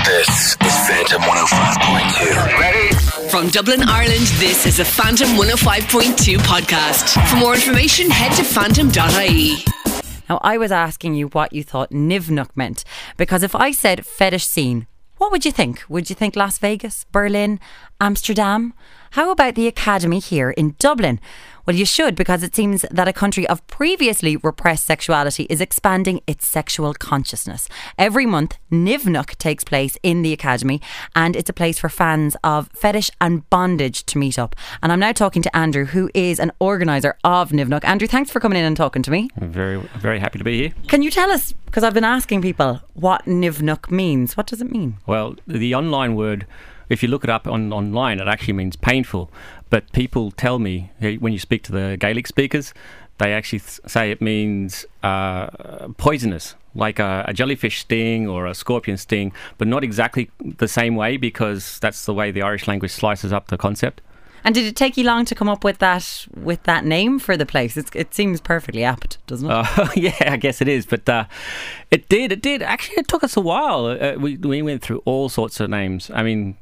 This is Phantom 105.2. Ready? From Dublin, Ireland, this is a Phantom 105.2 podcast. For more information, head to phantom.ie. Now, I was asking you what you thought Nivnuk meant, because if I said fetish scene, what would you think? Would you think Las Vegas, Berlin, Amsterdam? How about the Academy here in Dublin? Well, you should, because it seems that a country of previously repressed sexuality is expanding its sexual consciousness. Every month, Nivnuk takes place in the Academy, and it's a place for fans of fetish and bondage to meet up. And I'm now talking to Andrew, who is an organiser of Nivnuk. Andrew, thanks for coming in and talking to me. I'm very, very happy to be here. Can you tell us, because I've been asking people, what Nivnuk means? What does it mean? Well, the online word, if you look it up online, it actually means painful. But people tell me, when you speak to the Gaelic speakers, they actually say it means poisonous, like a jellyfish sting or a scorpion sting, but not exactly the same way, because that's the way the Irish language slices up the concept. And did it take you long to come up with that name for the place? It seems perfectly apt, doesn't it? Yeah, I guess it is. But it did. Actually, it took us a while. We went through all sorts of names. I mean,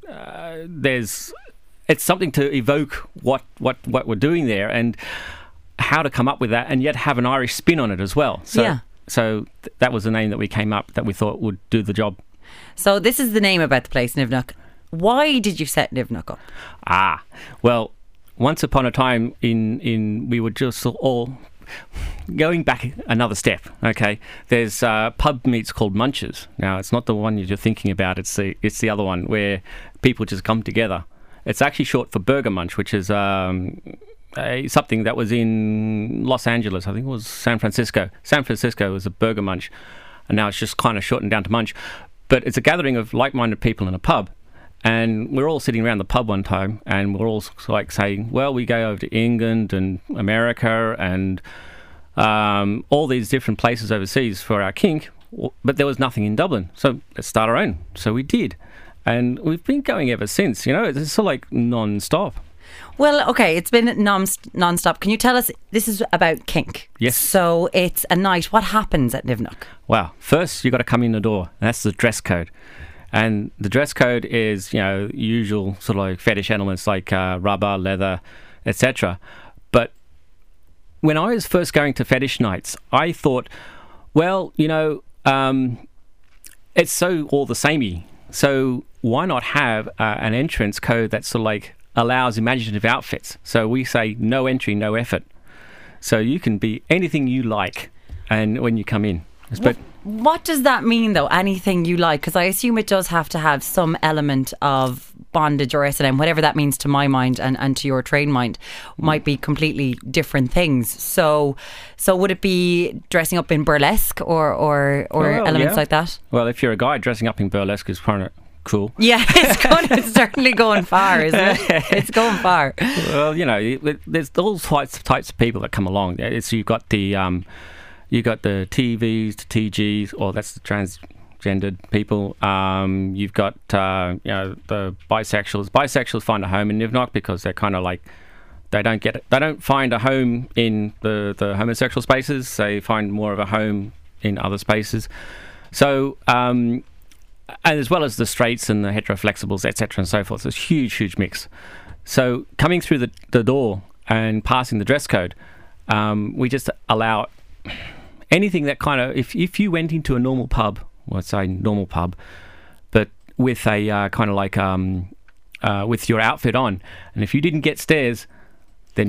it's something to evoke what we're doing there and how to come up with that, and yet have an Irish spin on it as well. So that was the name that we came up that we thought would do the job. So this is the name about the place, Nivnuk. Why did you set Nivnuk up? Well, once upon a time we were just all going back another step. Okay, there's pub meets called Munches. Now, it's not the one you're thinking about. It's the other one where people just come together. It's actually short for Burger Munch, which is something that was in Los Angeles. I think it was San Francisco. San Francisco was a Burger Munch, and now it's just kind of shortened down to Munch. But it's a gathering of like-minded people in a pub. And we're all sitting around the pub one time, and we're all like saying, well, we go over to England and America and all these different places overseas for our kink, but there was nothing in Dublin. So let's start our own. So we did. And we've been going ever since, it's sort of like non-stop. Well, okay, it's been non-stop. Can you tell us, this is about kink. Yes. So it's a night. What happens at Nivnuk? Well, first you got to come in the door. And that's the dress code. And the dress code is, usual sort of like fetish elements like rubber, leather, etc. But when I was first going to fetish nights, I thought, well, it's so all the samey. So why not have an entrance code that sort of like allows imaginative outfits? So we say no entry, no effort. So you can be anything you like, and when you come in. But what does that mean, though? Anything you like? Because I assume it does have to have some element of bondage or S&M, whatever that means to my mind and to your trained mind, might be completely different things. So would it be dressing up in burlesque or elements like that? Well, if you're a guy, dressing up in burlesque is kind of cool. Yeah, it's certainly going far, isn't it? It's going far. Well, there's all types of people that come along. You've got the you got the TVs, the TGs, or that's the transgendered people. You've got the bisexuals. Bisexuals find a home in Nivnuk because they're kind of like they don't find a home in the homosexual spaces. They find more of a home in other spaces. So and as well as the straights and the heteroflexibles, etc. and so forth. It's a huge mix. So coming through the door and passing the dress code, we just allow anything that kind of, if you went into a normal pub, well, I'd say normal pub, but with a kind of like with your outfit on, and if you didn't get stares, then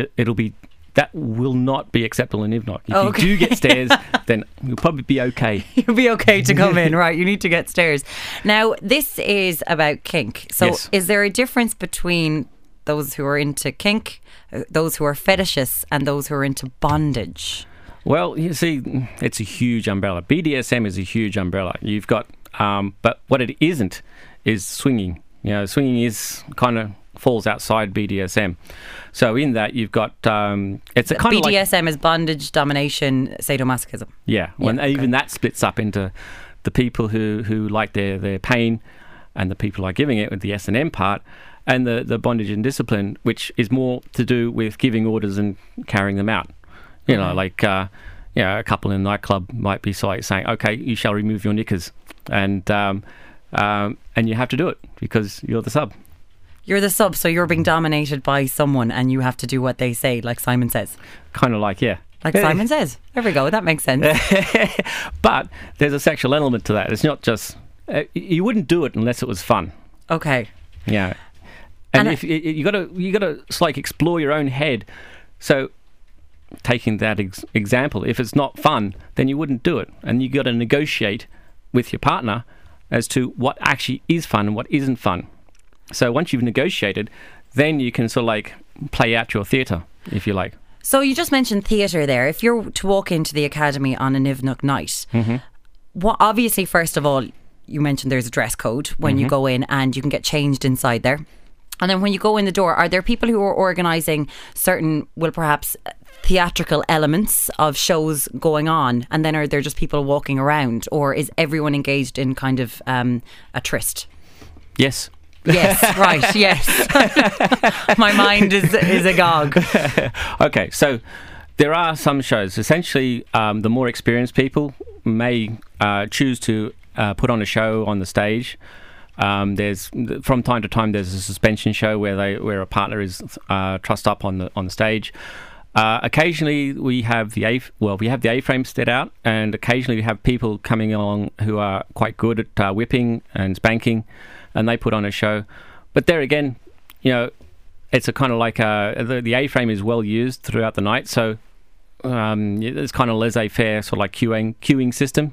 that will not be acceptable in Nivnuk. If you do get stares, then you'll probably be okay. You'll be okay to come in, right? You need to get stares. Now, this is about kink. So Yes. Is there a difference between those who are into kink, those who are fetishists, and those who are into bondage? Well, you see, it's a huge umbrella. BDSM is a huge umbrella. You've got, but what it isn't is swinging. Swinging is kind of falls outside BDSM. So in that, you've got it's a kind of like BDSM is bondage, domination, sadomasochism. Yeah, even that splits up into the people who like their pain, and the people who are giving it with the S&M part, and the bondage and discipline, which is more to do with giving orders and carrying them out. A couple in a nightclub might be saying, okay, you shall remove your knickers. And and you have to do it because you're the sub. You're the sub, so you're being dominated by someone and you have to do what they say, like Simon Says. Kind of like, yeah. Like Simon Says. There we go, that makes sense. But there's a sexual element to that. It's not just... you wouldn't do it unless it was fun. Okay. Yeah. And if you got to like explore your own head. So taking that example, if it's not fun, then you wouldn't do it. And you got to negotiate with your partner as to what actually is fun and what isn't fun. So once you've negotiated, then you can sort of like play out your theatre, if you like. So you just mentioned theatre there. If you're to walk into the academy on a Nivnook night, obviously, first of all, you mentioned there's a dress code when you go in and you can get changed inside there. And then when you go in the door, are there people who are organising certain, perhaps theatrical elements of shows going on? And then are there just people walking around? Or is everyone engaged in kind of a tryst? Yes. Yes, right, yes. My mind is agog. Okay, so there are some shows. Essentially, the more experienced people may choose to put on a show on the stage. There's from time to time there's a suspension show where a partner is trussed up on the stage. Occasionally we have the A-frame set out, and occasionally we have people coming along who are quite good at whipping and spanking, and they put on a show. But there again, it's a kind of like the A-frame is well used throughout the night, so it's kind of laissez-faire, sort of like queuing system.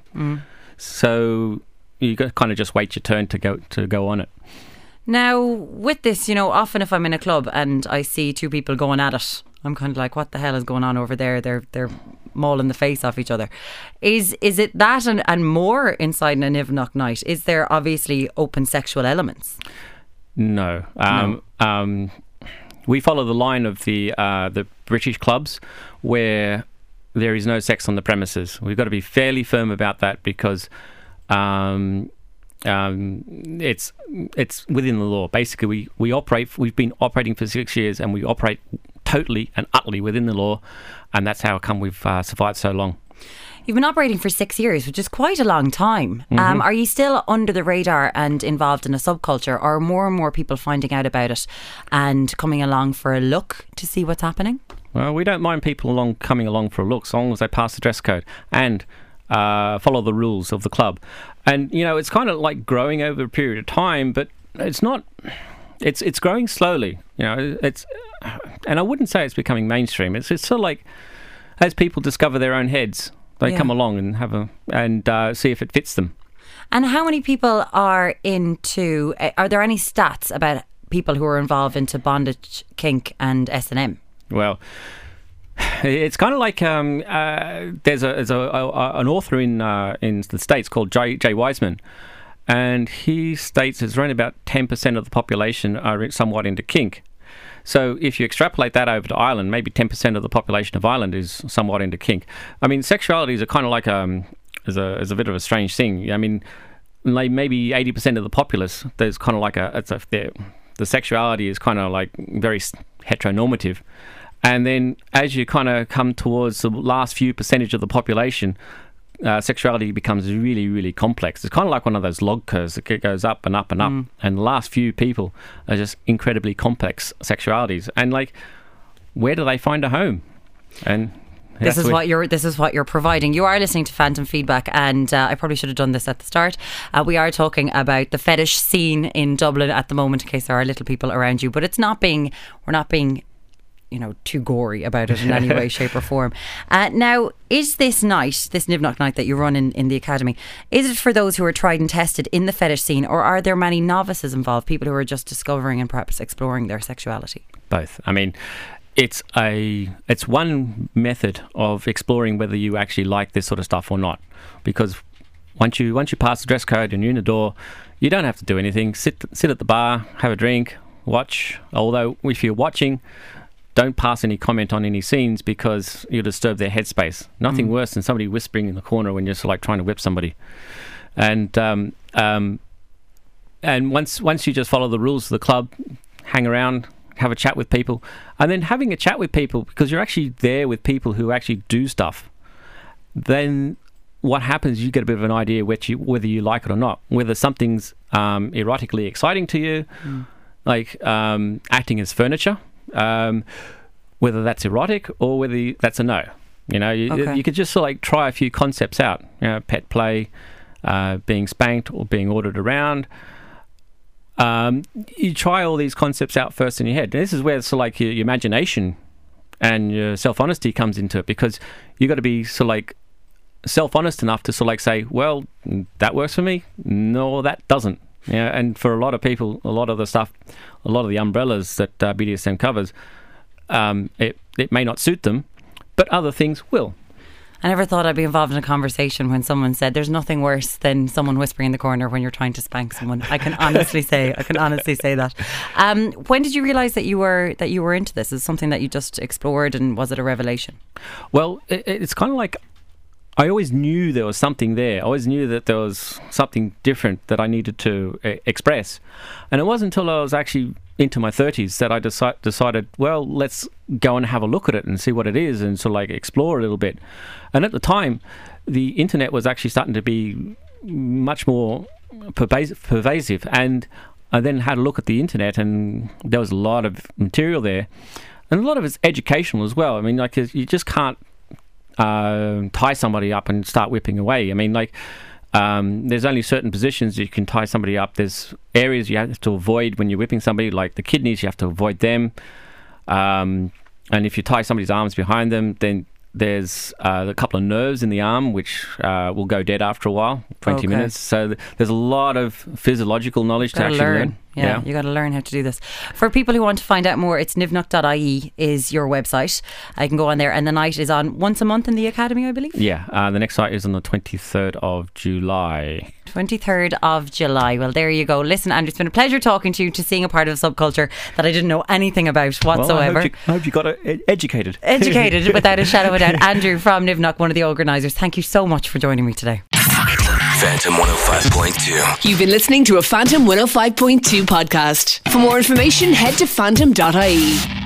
So you got to kind of just wait your turn to go on it. Now, with this, often if I'm in a club and I see two people going at it, I'm kind of like, what the hell is going on over there? They're mauling the face off each other. Is it that and more inside a Nivnook night? Is there obviously open sexual elements? No. We follow the line of the British clubs where there is no sex on the premises. We've got to be fairly firm about that because it's within the law. Basically, we've been operating for 6 years, and we operate totally and utterly within the law, and that's how come we've survived so long. You've been operating for 6 years, which is quite a long time. Are you still under the radar and involved in a subculture, or are more and more people finding out about it and coming along for a look to see what's happening? Well, we don't mind people coming along for a look, so long as they pass the dress code and follow the rules of the club. And it's kind of like growing over a period of time, but it's not. It's growing slowly. And I wouldn't say it's becoming mainstream. It's sort of like as people discover their own heads, they come along and see if it fits them. And how many people are into? Are there any stats about people who are involved into bondage, kink, and S&M? Well, it's kind of like there's an author in the States called Jay Wiseman, and he states there's around about 10% of the population are somewhat into kink. So if you extrapolate that over to Ireland, maybe 10% of the population of Ireland is somewhat into kink. I mean, sexuality is a kind of like is a bit of a strange thing. I mean, like maybe 80% of the populace, there's kind of like the sexuality is kind of like very heteronormative. And then as you kind of come towards the last few percentage of the population, sexuality becomes really, really complex. It's kind of like one of those log curves that goes up and up and up. And the last few people are just incredibly complex sexualities. And like, where do they find a home? And this is what you're providing. You are listening to Phantom Feedback, and I probably should have done this at the start. We are talking about the fetish scene in Dublin at the moment, in case there are little people around you. But we're not being too gory about it in any way, shape or form. Now, is this Nivnook night that you run in the academy, is it for those who are tried and tested in the fetish scene, or are there many novices involved, people who are just discovering and perhaps exploring their sexuality? Both. I mean, it's one method of exploring whether you actually like this sort of stuff or not, because once you pass the dress code and you're in the door, you don't have to do anything. Sit at the bar, have a drink, watch. Although if you're watching, don't pass any comment on any scenes because you'll disturb their headspace. Nothing worse than somebody whispering in the corner when you're sort of like trying to whip somebody. And once you just follow the rules of the club, hang around, have a chat with people, and then having a chat with people because you're actually there with people who actually do stuff, then what happens, you get a bit of an idea whether you like it or not, whether something's erotically exciting to you, like acting as furniture, whether that's erotic or whether that's a no. You know, you could just sort of like try a few concepts out. You know, pet play, being spanked or being ordered around. You try all these concepts out first in your head. And this is where sort of like your imagination and your self-honesty comes into it, because you got to be sort of like self-honest enough to sort of like say, well, that works for me. No, that doesn't. Yeah, and for a lot of people, a lot of the umbrellas that BDSM covers, it may not suit them, but other things will. I never thought I'd be involved in a conversation when someone said there's nothing worse than someone whispering in the corner when you're trying to spank someone. I can honestly say that. When did you realise that you were into this? Is it something that you just explored, and was it a revelation? Well, it's kind of like I always knew there was something there. I always knew that there was something different that I needed to express. And it wasn't until I was actually into my 30s that I decided, well, let's go and have a look at it and see what it is and sort of like explore a little bit. And at the time, the internet was actually starting to be much more pervasive. And I then had a look at the internet, and there was a lot of material there. And a lot of it's educational as well. I mean, like, you just can't tie somebody up and start whipping away. I mean, like, there's only certain positions you can tie somebody up. There's areas you have to avoid when you're whipping somebody, like the kidneys. You have to avoid them. And if you tie somebody's arms behind them, then there's a couple of nerves in the arm which will go dead after a while, 20 minutes. So there's a lot of physiological knowledge to actually learn. Yeah, you got to learn how to do this. For people who want to find out more, it's nivnock.ie is your website. I can go on there, and the night is on once a month in the Academy, I believe. Yeah, the next night is on the 23rd of July. 23rd of July. Well, there you go. Listen, Andrew, it's been a pleasure talking to you, to seeing a part of a subculture that I didn't know anything about whatsoever. Well, I hope you got educated. Educated, without a shadow of a doubt. Andrew from Nivnock, one of the organisers. Thank you so much for joining me today. Phantom 105.2. You've been listening to a Phantom 105.2 podcast. For more information, head to phantom.ie.